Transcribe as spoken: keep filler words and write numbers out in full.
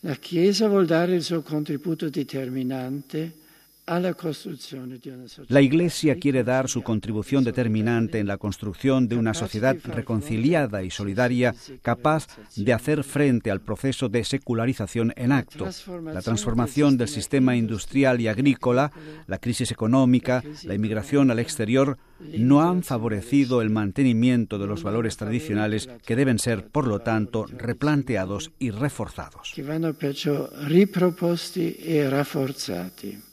La Chiesa vuol dare il suo contributo determinante alla costruzione di una società. La Iglesia quiere dar su contribución determinante en la construcción de una sociedad reconciliada y solidaria, capaz de hacer frente al proceso de secularización en acto. La transformación del sistema industrial y agrícola, la crisis económica, la inmigración al exterior no han favorecido el mantenimiento de los valores tradicionales que deben ser, por lo tanto, replanteados y reforzados. Che vanno perciò riproposti e rafforzati.